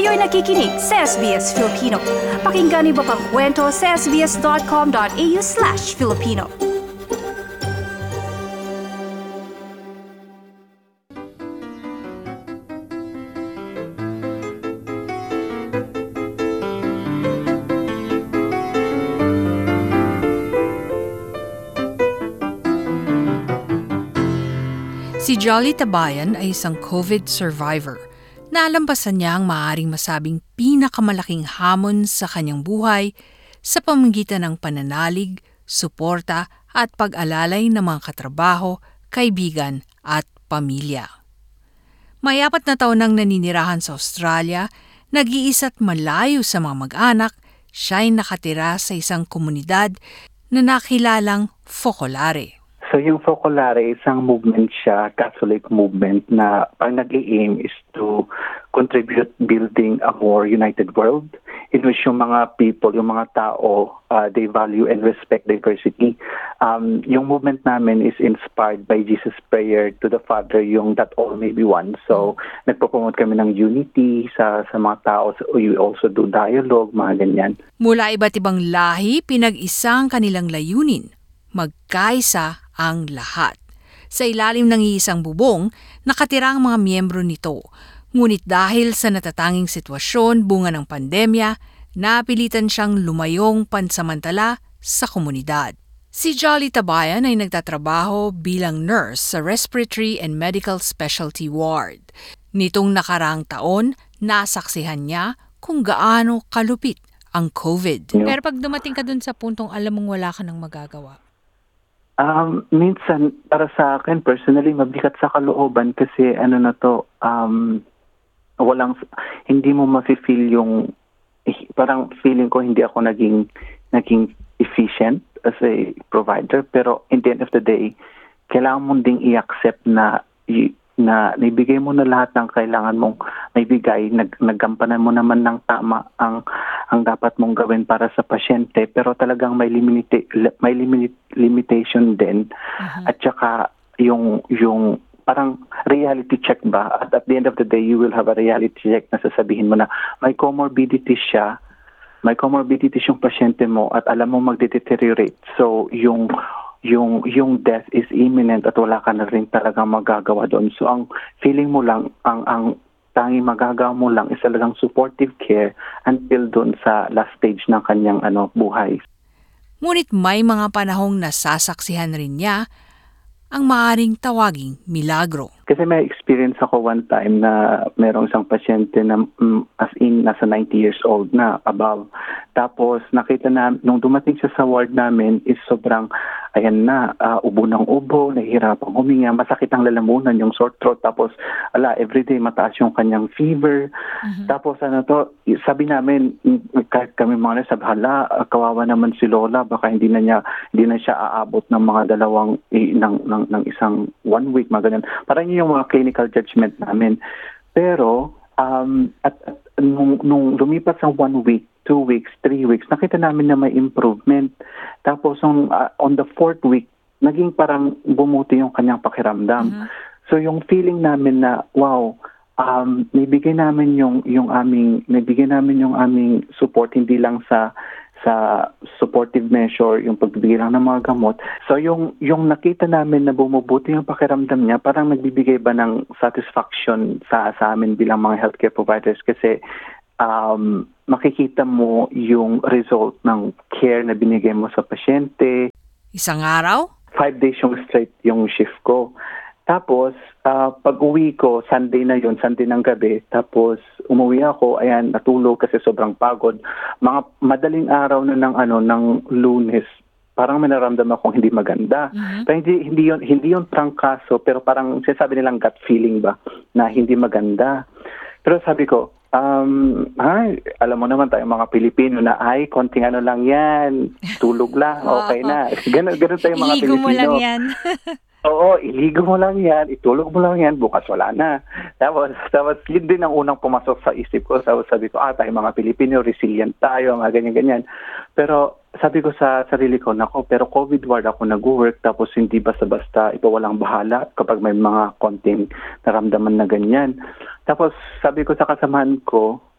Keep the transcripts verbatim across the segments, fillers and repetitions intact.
Kayo'y nakikinig sa S B S Filipino. Pakinggan niyo pa ang kwento sa sbs.com.au slash Filipino. Si Jolly Tabayan ay isang COVID survivor. Nalampasan niya ang maaaring masabing pinakamalaking hamon sa kanyang buhay sa pamamagitan ng pananalig, suporta at pag-alalay ng mga katrabaho, kaibigan at pamilya. May apat na taon nang naninirahan sa Australia, nag-iisa't malayo sa mga mag-anak, siya'y nakatira sa isang komunidad na nakilalang Focolare. So yung Focolare, isang movement siya, Catholic movement, na ang nag-i-aim is to contribute building a more united world in which yung mga people, yung mga tao, uh, they value and respect diversity. Um, yung movement namin is inspired by Jesus' prayer to the Father, yung that all may be one. So nagpo-promote kami ng unity sa, sa mga tao. So, we also do dialogue, mga ganyan. Mula iba't ibang lahi, pinag-isang kanilang layunin. Magkaisa ang lahat. Sa ilalim ng iisang bubong, nakatira ang mga miyembro nito. Ngunit dahil sa natatanging sitwasyon bunga ng pandemya, napilitan siyang lumayong pansamantala sa komunidad. Si Jolly Tabayan ay nagtatrabaho bilang nurse sa Respiratory and Medical Specialty Ward. Nitong nakaraang taon, nasaksihan niya kung gaano kalupit ang COVID. Pero pag dumating ka dun sa puntong alam mong wala ka nang magagawa, Um, minsan, para sa akin, personally, mabigat sa kalooban kasi ano na to, um, walang, hindi mo mafe-feel yung, parang feeling ko hindi ako naging, naging efficient as a provider, pero in the end of the day, kailangan mo ding i-accept na, na naibigay mo na lahat ng kailangan mong naibigay, nag, naggampanan mo naman ng tama ang ang dapat mong gawin para sa pasyente, pero talagang may limita, may limit, limitation din. Uh-huh. At saka yung yung parang reality check ba, at at the end of the day you will have a reality check na sasabihin mo na may comorbidity siya, may comorbidities yung pasyente mo at alam mo magde-deteriorate. So yung yung yung death is imminent at wala ka na rin talagang magagawa doon. So ang feeling mo lang, ang ang tanging magagawa mo lang is talagang supportive care until doon sa last stage ng kanyang ano buhay. Ngunit may mga panahong nasasaksihan rin niya ang maaaring tawaging milagro. Kasi may experience ako one time na merong isang pasyente na um, as in nasa ninety years old na above. Tapos nakita na nung dumating siya sa ward namin is sobrang ayan na, uh, ubo ng ubo, nahihirapang huminga, masakit ang lalamunan, yung sore throat, tapos ala, everyday mataas yung kanyang fever. Mm-hmm. Tapos ano to, sabi namin, kahit kami mga nasa hala, kawawa naman si Lola, baka hindi na niya, hindi na siya aabot ng mga dalawang, eh, ng, ng, ng isang one week, mga ganyan. Parang yun yung mga clinical judgment namin. Pero, um, at, at nung, nung lumipas ang one week, two weeks, three weeks, nakita namin na may improvement. Tapos on, uh, on the fourth week, naging parang bumuti yung kanyang pakiramdam. Mm-hmm. So yung feeling namin na, wow, um, naibigay namin yung, yung aming, naibigay namin yung aming support, hindi lang sa sa supportive measure, yung pagbibigay lang ng mga gamot. So yung yung nakita namin na bumubuti yung pakiramdam niya, parang nagbibigay ba ng satisfaction sa, sa amin bilang mga healthcare providers kasi um, makikita mo yung result ng care na binigay mo sa pasyente. Isang araw? Five days yung straight yung shift ko. Tapos, uh, pag-uwi ko, Sunday na yun, Sunday ng gabi. Tapos, umuwi ako, ayan, natulog kasi sobrang pagod. Mga madaling araw na ng, ano, ng Lunes, parang may naramdaman akong hindi maganda. Mm-hmm. Pero hindi, hindi yun, hindi yun trangkaso, pero parang sinasabi nilang gut feeling ba, na hindi maganda. Pero sabi ko, um, ay, alam mo naman tayo mga Pilipino na, ay, konting ano lang yan, tulog lang, okay na. Ganun, ganun tayo mga Iligo Pilipino. mo lang yan. Oo, iligo mo lang yan, itulog mo lang yan, bukas wala na. Tapos, tapos yun din ang unang pumasok sa isip ko. Tapos sabi ko, ah, tayo mga Pilipino, resilient tayo, mga ganyan-ganyan. Pero sabi ko sa sarili ko, nako, pero COVID ward ako nag-work, tapos hindi basta-basta ipawalang bahala kapag may mga konting naramdaman na ganyan. Tapos sabi ko sa kasamahan ko,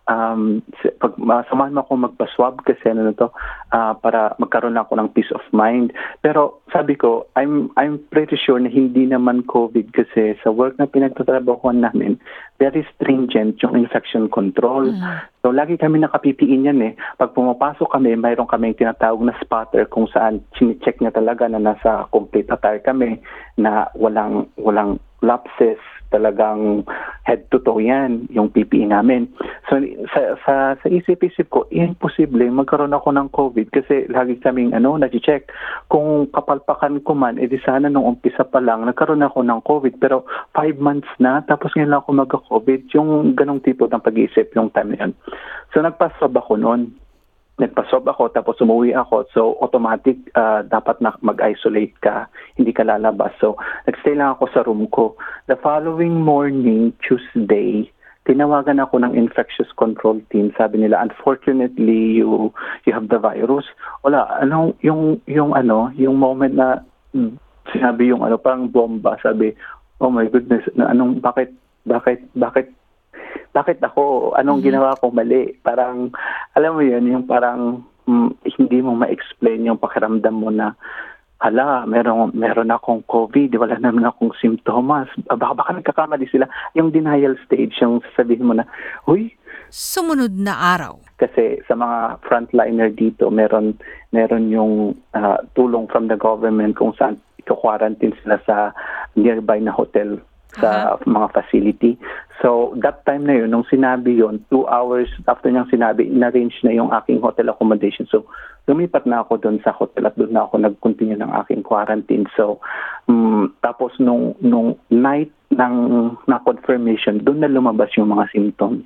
um, si- pag masamahan mo ako magpa-swab kasi ano na to, ah, para magkaroon ako ng peace of mind. Pero sabi ko, I'm I'm pretty sure na hindi naman COVID kasi sa work na pinagtatrabahuan namin, very stringent yung infection control. So lagi kami naka-P P E niyan eh. Pag pumapasok kami, mayroon kaming tinatawag na spotter kung saan chine-check niya talaga na nasa complete attire kami, na walang walang lapses, talagang head to toe yan, yung P P E namin. So sa sa, sa isip-isip ko, imposible magkaroon ako ng COVID kasi lagi kaming ano, nag-check. Kung kapalpakan ko man, edi sana nung umpisa pa lang, nagkaroon ako ng COVID. Pero five months na, tapos ngayon lang ako magka-COVID. Yung ganong tipo ng pag-iisip yung time na yun. So nagpa-swab ako noon. Nagpa-swab ako, tapos umuwi ako. So, automatic, uh, dapat na mag-isolate ka. Hindi ka lalabas. So, nagstay lang ako sa room ko. The following morning, Tuesday, tinawagan ako ng infectious control team. Sabi nila, unfortunately, you you have the virus. Wala, anong, yung, yung ano, yung moment na mm, sinabi yung ano, parang bomba. Sabi, oh my goodness, na, anong, bakit, bakit, bakit, bakit ako, anong ginawa ko mali? Parang, alam mo yun, yung parang mm, hindi mo ma-explain yung pakiramdam mo na, hala, meron, meron akong COVID, wala naman akong simptomas. Baka, baka nagkakamali sila. Yung denial stage, yung sasabihin mo na, huy, Sumunod na araw, kasi sa mga frontliner dito, meron meron yung ah, tulong from the government kung saan iko-quarantine sila sa nearby na hotel sa mga facility. So, that time na yun, nung sinabi yun, two hours after niyang sinabi, in-arrange na yung aking hotel accommodation. So, lumipat na ako doon sa hotel at doon na ako nag-continue ng aking quarantine. So, um, tapos nung, nung night ng na-confirmation, doon na lumabas yung mga symptoms.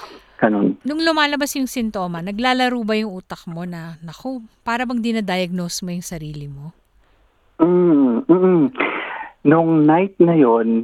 Ganun. nung lumalabas yung sintoma, naglalaro ba yung utak mo na, naku, para bang dinadiagnose mo yung sarili mo? Mm, mm, mm. Nung night na yon,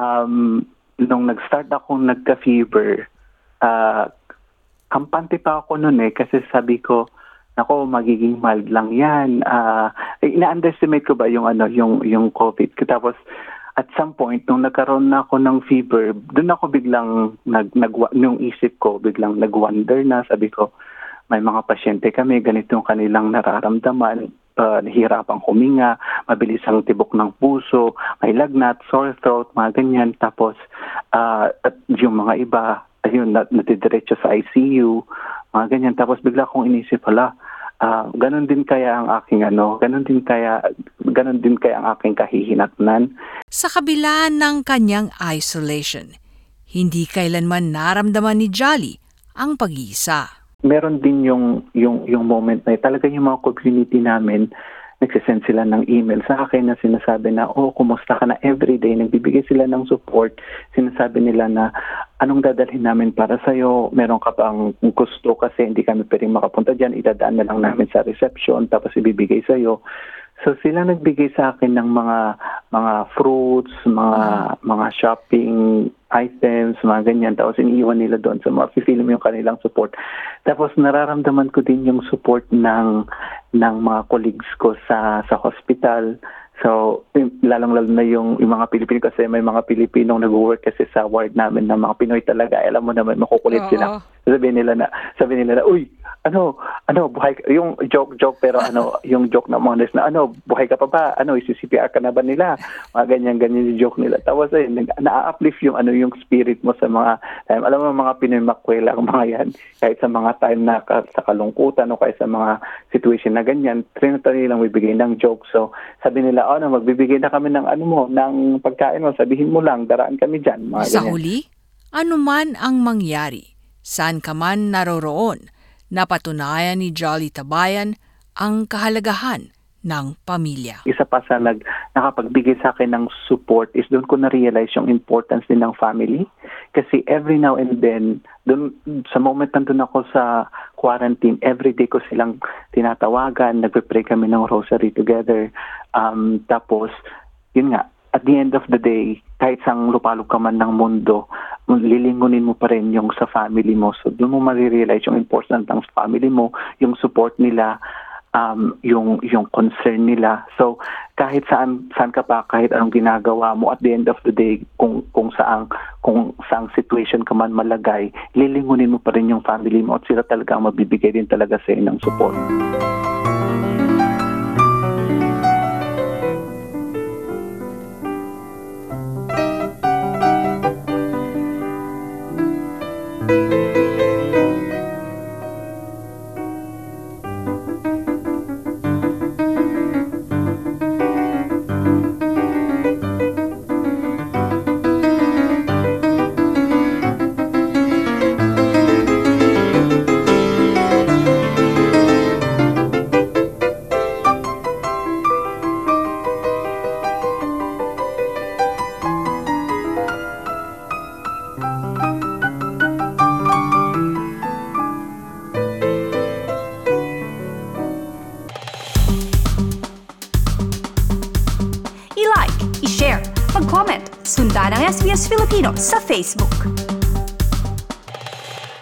um, nung nag-start akong nagka-fever, ah, kampante pa ako noon eh kasi sabi ko, nako, magiging mild lang yan. Ah, eh, ina-underestimate ko ba yung ano, yung yung COVID. Tapos at some point nung nagkaroon na ako ng fever, doon ako biglang nag nag nung isip ko biglang nag-wonder na, sabi ko, may mga pasyente kami, ganito yung kanilang nararamdaman, uh, nahihirapang huminga, mabilis ang tibok ng puso, may lagnat, sore throat, mga ganyan. Tapos, uh, at yung mga iba, ayun, nat- natidiretso sa I C U, mga ganyan. Tapos bigla kong inisip, hala, uh, ganun din kaya ang aking ano, ganun din kaya, ganun din kaya ang aking kahihinatnan. Sa kabila ng kanyang isolation, hindi kailanman naramdaman ni Jolly ang pag-iisa. Meron din yung yung yung moment na talaga yung mga community namin nagsisend sila ng email sa akin na sinasabi na, oh, kumusta ka na, everyday nagbibigay sila ng support. Sinasabi nila na anong dadalhin namin para sa'yo, meron ka bang gusto kasi hindi kami pwedeng makapunta dyan, idadaan na lang namin sa reception tapos ibibigay sa'yo. So sila nagbigay sa akin ng mga mga fruits, mga mga shopping items, mga ganyan. Tapos iniiwan nila doon. So ma-feel mo yung kanilang support. Tapos nararamdaman ko din yung support ng ng mga colleagues ko sa sa hospital. So, lalong-lalo na yung, yung mga Pilipino kasi may mga Pilipinong nag-work kasi sa ward namin na mga Pinoy talaga. Alam mo naman, makukulit Oo. sila. Sabihin nila na, sabihin nila na, uy, ano, ano, buhay ka, yung joke-joke pero ano, yung joke na mga nurse na, ano, buhay ka pa ba? Ano, isi-C P R ka na ba nila? Mga ganyan-ganyan yung joke nila. Tapos ay, na-uplift yung, ano, yung spirit mo sa mga time. Alam mo, mga Pinoy makwela ang mga yan. Kahit sa mga time na ka, sa kalungkutan o kahit sa mga situation na ganyan, trinatari nilang bibigay ng joke. So, sabi nila, oh, no, magbibigay na kami ng ano mo, ng pagkain mo, sabihin mo lang, daraan kami dyan. Mga Sa ganyan. huli, anuman ang mangyari, saan ka man naroroon, napatunayan ni Jolly Tabayan ang kahalagahan ng pamilya. Isa pa sa nag, nakapagbigay sa akin ng support is doon ko na-realize yung importance din ng family. Kasi every now and then, doon, sa moment nandun ako sa quarantine, everyday ko silang tinatawagan, nagpe-pray kami ng rosary together. Um, tapos, yun nga, at the end of the day, kahit sang lupalog ka man ng mundo, lilingunin mo pa rin yung sa family mo. So doon mo marirealize yung importance ng family mo, yung support nila. um, yung yung concern nila. So kahit saan saan ka pa, kahit anong ginagawa mo, at the end of the day, kung kung saang kung saang situation ka man malagay, lilingunin mo pa rin yung family mo at sila talaga ang mabibigay din talaga sa ng support. I-like, i-share, mag-comment, sundan ang S B S Filipino sa Facebook.